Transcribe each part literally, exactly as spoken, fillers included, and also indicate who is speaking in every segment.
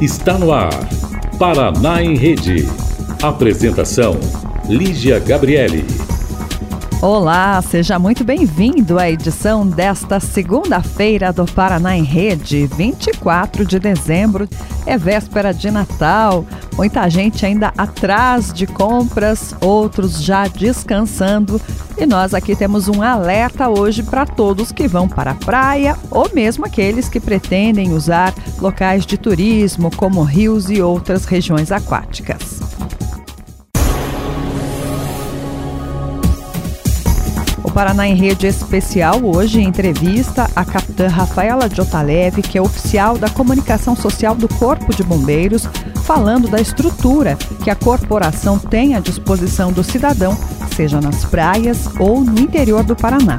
Speaker 1: Está no ar, Paraná em Rede. Apresentação, Lígia Gabriele.
Speaker 2: Olá, seja muito bem-vindo à edição desta segunda-feira do Paraná em Rede, vinte e quatro de dezembro. É véspera de Natal, muita gente ainda atrás de compras, outros já descansando. E nós aqui temos um alerta hoje para todos que vão para a praia ou mesmo aqueles que pretendem usar locais de turismo como rios e outras regiões aquáticas. O Paraná em Rede Especial hoje entrevista a capitã Rafaela Jotalev, que é oficial da comunicação social do Corpo de Bombeiros, falando da estrutura que a corporação tem à disposição do cidadão, seja nas praias ou no interior do Paraná.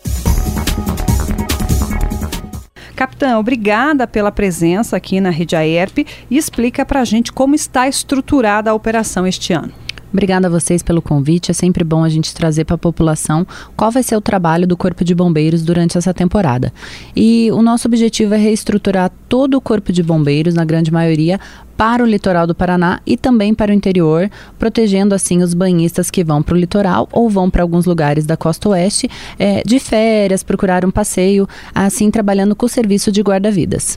Speaker 2: Capitã, obrigada pela presença aqui na Rede Aerp e explica para a gente como está estruturada a operação este ano.
Speaker 3: Obrigada a vocês pelo convite, é sempre bom a gente trazer para a população qual vai ser o trabalho do Corpo de Bombeiros durante essa temporada. E o nosso objetivo é reestruturar todo o Corpo de Bombeiros, na grande maioria, para o litoral do Paraná e também para o interior, protegendo assim os banhistas que vão para o litoral ou vão para alguns lugares da costa oeste, é, de férias, procurar um passeio, assim trabalhando com o serviço de guarda-vidas.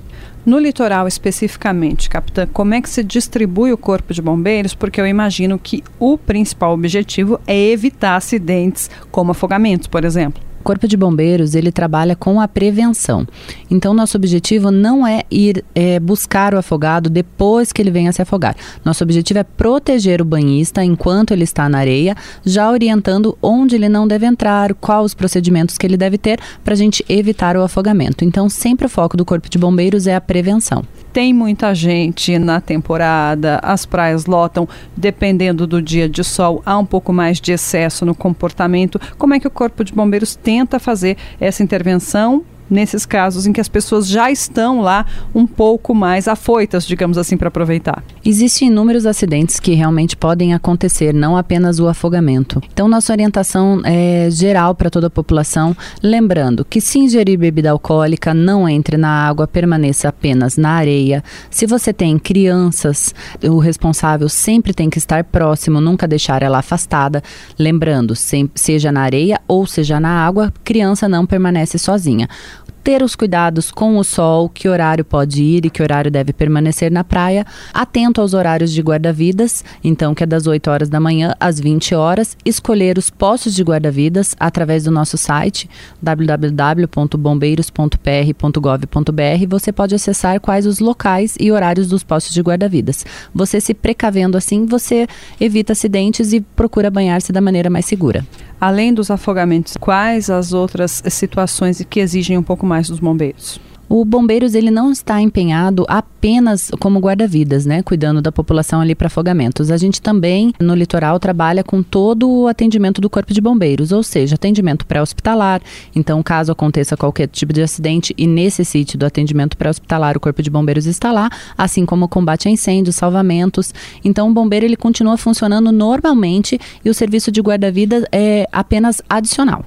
Speaker 2: No litoral especificamente, capitã, como é que se distribui o Corpo de Bombeiros? Porque eu imagino que o principal objetivo é evitar acidentes como afogamentos, por exemplo. O
Speaker 3: Corpo de Bombeiros, ele trabalha com a prevenção. Então, nosso objetivo não é ir é, buscar o afogado depois que ele venha se afogar. Nosso objetivo é proteger o banhista enquanto ele está na areia, já orientando onde ele não deve entrar, quais os procedimentos que ele deve ter para a gente evitar o afogamento. Então, sempre o foco do Corpo de Bombeiros é a prevenção.
Speaker 2: Tem muita gente na temporada, as praias lotam, dependendo do dia de sol, há um pouco mais de excesso no comportamento. Como é que o Corpo de Bombeiros tenta fazer essa intervenção nesses casos em que as pessoas já estão lá um pouco mais afoitas, digamos assim, para aproveitar?
Speaker 3: Existem inúmeros acidentes que realmente podem acontecer, não apenas o afogamento. Então, nossa orientação é geral para toda a população, lembrando que se ingerir bebida alcoólica, não entre na água, permaneça apenas na areia. Se você tem crianças, o responsável sempre tem que estar próximo, nunca deixar ela afastada. Lembrando, seja na areia ou seja na água, criança não permanece sozinha. Ter os cuidados com o sol, que horário pode ir e que horário deve permanecer na praia, atento aos horários de guarda-vidas, então que é das oito horas da manhã às vinte horas, escolher os postos de guarda-vidas através do nosso site w w w ponto bombeiros ponto p r ponto gov ponto b r. Você pode acessar quais os locais e horários dos postos de guarda-vidas. Você se precavendo assim, você evita acidentes e procura banhar-se da maneira mais segura.
Speaker 2: Além dos afogamentos, quais as outras situações que exigem um pouco mais dos bombeiros?
Speaker 3: O Bombeiros, ele não está empenhado apenas como guarda-vidas, né, cuidando da população ali para afogamentos. A gente também, no litoral, trabalha com todo o atendimento do Corpo de Bombeiros, ou seja, atendimento pré-hospitalar. Então, caso aconteça qualquer tipo de acidente e necessite do atendimento pré-hospitalar, o Corpo de Bombeiros está lá, assim como o combate a incêndios, salvamentos. Então, o bombeiro, ele continua funcionando normalmente e o serviço de guarda-vidas é apenas adicional.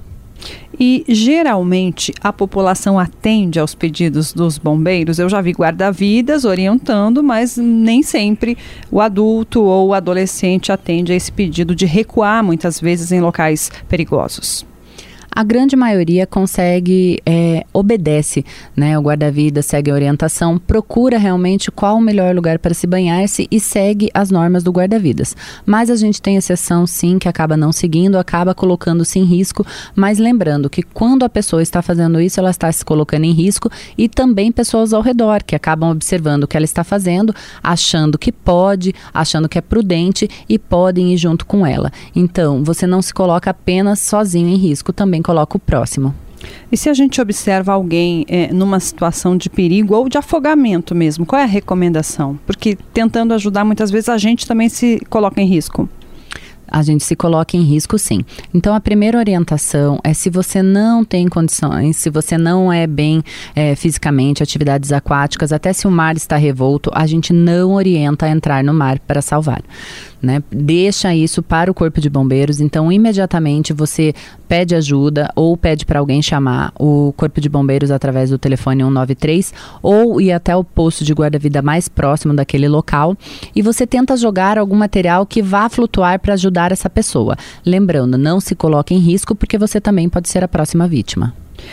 Speaker 2: E, geralmente, a população atende aos pedidos dos bombeiros? Eu já vi guarda-vidas orientando, mas nem sempre o adulto ou o adolescente atende a esse pedido de recuar, muitas vezes, em locais perigosos.
Speaker 3: A grande maioria consegue, é, obedece, né? O guarda-vidas segue a orientação, procura realmente qual o melhor lugar para se banhar-se e segue as normas do guarda-vidas. Mas a gente tem exceção, sim, que acaba não seguindo, acaba colocando-se em risco, mas lembrando que quando a pessoa está fazendo isso, ela está se colocando em risco e também pessoas ao redor que acabam observando o que ela está fazendo, achando que pode, achando que é prudente e podem ir junto com ela. Então, você não se coloca apenas sozinho em risco, também coloca o próximo.
Speaker 2: E se a gente observa alguém é, numa situação de perigo ou de afogamento mesmo, qual é a recomendação? Porque tentando ajudar, muitas vezes a gente também se coloca em risco.
Speaker 3: a gente se coloca em risco, sim. Então, a primeira orientação é se você não tem condições, se você não é bem é, fisicamente, atividades aquáticas, até se o mar está revolto, a gente não orienta a entrar no mar para salvar. Né? Deixa isso para o Corpo de Bombeiros, então imediatamente você pede ajuda ou pede para alguém chamar o Corpo de Bombeiros através do telefone um nove três ou ir até o posto de guarda-vida mais próximo daquele local e você tenta jogar algum material que vá flutuar para ajudar essa pessoa. Lembrando, não se coloque em risco porque você também pode ser a próxima vítima.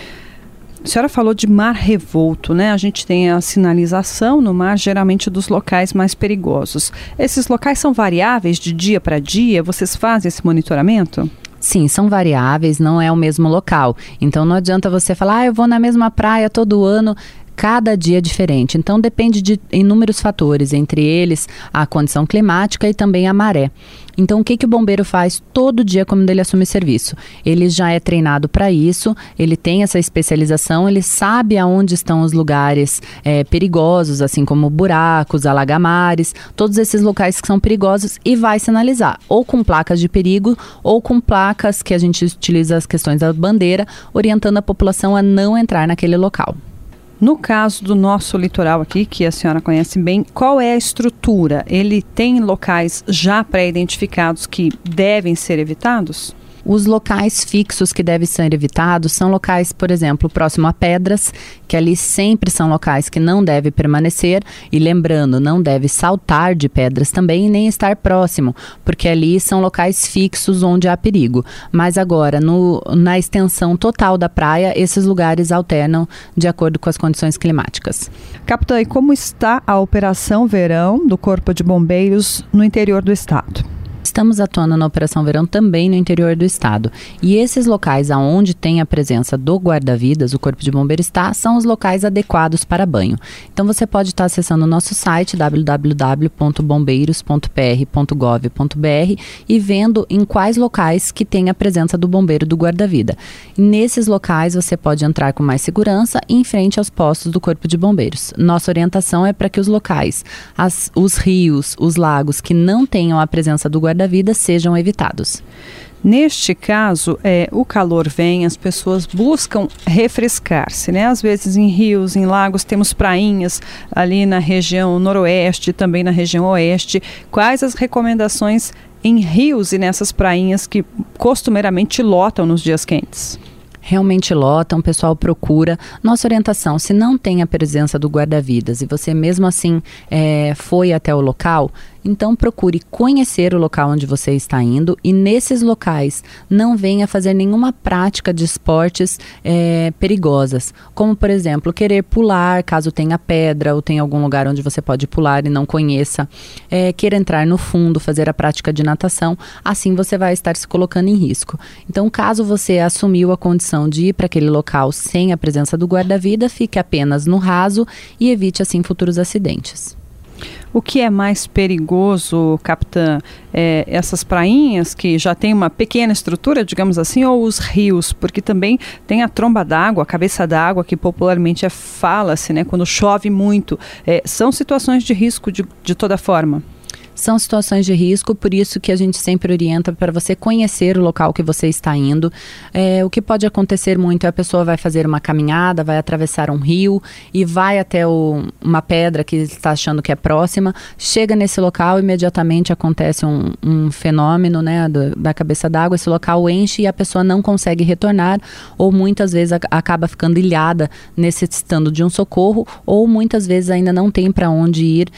Speaker 2: A senhora falou de mar revolto, né? A gente tem a sinalização no mar, geralmente dos locais mais perigosos. Esses locais são variáveis de dia para dia? Vocês fazem esse monitoramento?
Speaker 3: Sim, são variáveis, não é o mesmo local. Então não adianta você falar, ah, eu vou na mesma praia todo ano. Cada dia é diferente, então depende de inúmeros fatores, entre eles a condição climática e também a maré. Então o que, que o bombeiro faz todo dia quando ele assume serviço? Ele já é treinado para isso, ele tem essa especialização, ele sabe aonde estão os lugares é, perigosos, assim como buracos, alagamares, todos esses locais que são perigosos e vai sinalizar, ou com placas de perigo, ou com placas que a gente utiliza as questões da bandeira, orientando a população a não entrar naquele local.
Speaker 2: No caso do nosso litoral aqui, que a senhora conhece bem, qual é a estrutura? Ele tem locais já pré-identificados que devem ser evitados?
Speaker 3: Os locais fixos que devem ser evitados são locais, por exemplo, próximo a pedras, que ali sempre são locais que não deve permanecer. E lembrando, não deve saltar de pedras também, nem estar próximo, porque ali são locais fixos onde há perigo. Mas agora, no, na extensão total da praia, esses lugares alternam de acordo com as condições climáticas.
Speaker 2: Capitã, e como está a Operação Verão do Corpo de Bombeiros no interior do estado?
Speaker 3: Estamos atuando na Operação Verão também no interior do estado. E esses locais aonde tem a presença do guarda-vidas, o Corpo de Bombeiros está, são os locais adequados para banho. Então você pode estar acessando o nosso site w w w ponto bombeiros ponto p r ponto gov ponto b r e vendo em quais locais que tem a presença do bombeiro do guarda-vida. Nesses locais você pode entrar com mais segurança e em frente aos postos do Corpo de Bombeiros. Nossa orientação é para que os locais, as, os rios, os lagos que não tenham a presença do guarda-vida da vida sejam evitados.
Speaker 2: Neste caso, é, o calor vem, as pessoas buscam refrescar-se, né? Às vezes em rios, em lagos, temos prainhas ali na região noroeste, também na região oeste. Quais as recomendações em rios e nessas prainhas que costumeiramente lotam nos dias quentes?
Speaker 3: Realmente lotam, o pessoal procura. Nossa orientação, se não tem a presença do guarda-vidas e você mesmo assim é, foi até o local, então procure conhecer o local onde você está indo e nesses locais não venha fazer nenhuma prática de esportes é, perigosas, como por exemplo, querer pular caso tenha pedra ou tenha algum lugar onde você pode pular e não conheça, é, querer entrar no fundo, fazer a prática de natação, assim você vai estar se colocando em risco. Então caso você assumiu a condição de ir para aquele local sem a presença do guarda-vida, fique apenas no raso e evite assim futuros acidentes.
Speaker 2: O que é mais perigoso, capitã, é essas prainhas que já tem uma pequena estrutura, digamos assim, ou os rios? Porque também tem a tromba d'água, a cabeça d'água, que popularmente é fala-se, né, quando chove muito. É, são situações de risco de, de toda forma.
Speaker 3: São situações de risco, por isso que a gente sempre orienta para você conhecer o local que você está indo. É, o que pode acontecer muito é a pessoa vai fazer uma caminhada, vai atravessar um rio e vai até o, uma pedra que está achando que é próxima, chega nesse local, imediatamente acontece um, um fenômeno, né, do, da cabeça d'água, esse local enche e a pessoa não consegue retornar, ou muitas vezes a, acaba ficando ilhada necessitando de um socorro, ou muitas vezes ainda não tem para onde ir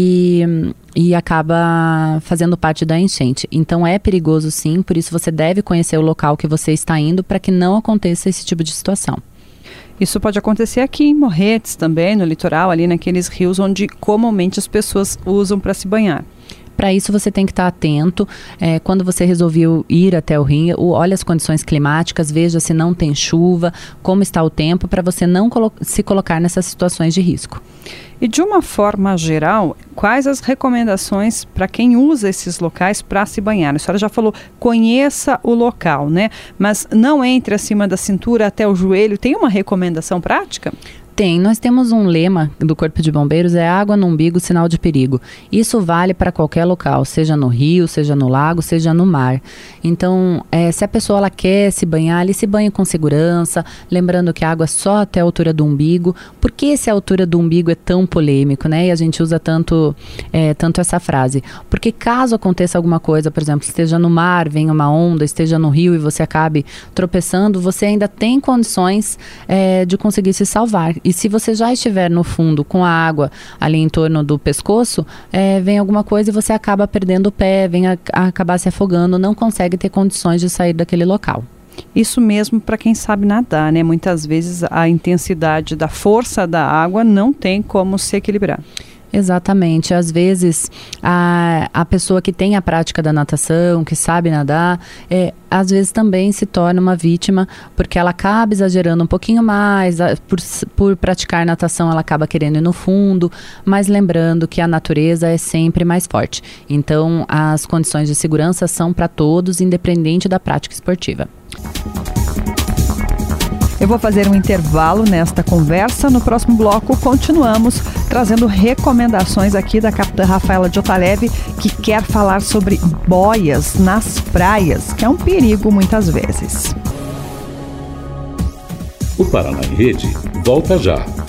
Speaker 3: e... e acaba fazendo parte da enchente. Então é perigoso sim, por isso você deve conhecer o local que você está indo para que não aconteça esse tipo de situação.
Speaker 2: Isso pode acontecer aqui em Morretes também, no litoral, ali naqueles rios onde comumente as pessoas usam para se banhar.
Speaker 3: Para isso você tem que estar atento, é, quando você resolveu ir até o rio, olhe as condições climáticas, veja se não tem chuva, como está o tempo, para você não colo- se colocar nessas situações de risco.
Speaker 2: E de uma forma geral, quais as recomendações para quem usa esses locais para se banhar? A senhora já falou, conheça o local, né? Mas não entre acima da cintura até o joelho. Tem uma recomendação prática?
Speaker 3: Tem, nós temos um lema do Corpo de Bombeiros, é água no umbigo, sinal de perigo. Isso vale para qualquer local, seja no rio, seja no lago, seja no mar. Então, é, se a pessoa ela quer se banhar, ele se banha com segurança, lembrando que a água é só até a altura do umbigo. Por que essa altura do umbigo é tão polêmico, né? E a gente usa tanto, é, tanto essa frase. Porque caso aconteça alguma coisa, por exemplo, esteja no mar, venha uma onda, esteja no rio e você acabe tropeçando, você ainda tem condições é, de conseguir se salvar. E se você já estiver no fundo com a água ali em torno do pescoço, é, vem alguma coisa e você acaba perdendo o pé, vem a, a acabar se afogando, não consegue ter condições de sair daquele local.
Speaker 2: Isso mesmo para quem sabe nadar, né? Muitas vezes a intensidade da força da água não tem como se equilibrar.
Speaker 3: Exatamente, às vezes a, a pessoa que tem a prática da natação, que sabe nadar, é, às vezes também se torna uma vítima, porque ela acaba exagerando um pouquinho mais, a, por, por praticar natação ela acaba querendo ir no fundo, mas lembrando que a natureza é sempre mais forte. Então as condições de segurança são para todos, independente da prática esportiva.
Speaker 2: Eu vou fazer um intervalo nesta conversa. No próximo bloco, continuamos trazendo recomendações aqui da capitã Rafaela Jotaleve, que quer falar sobre boias nas praias, que é um perigo muitas vezes.
Speaker 1: O Paraná em Rede volta já.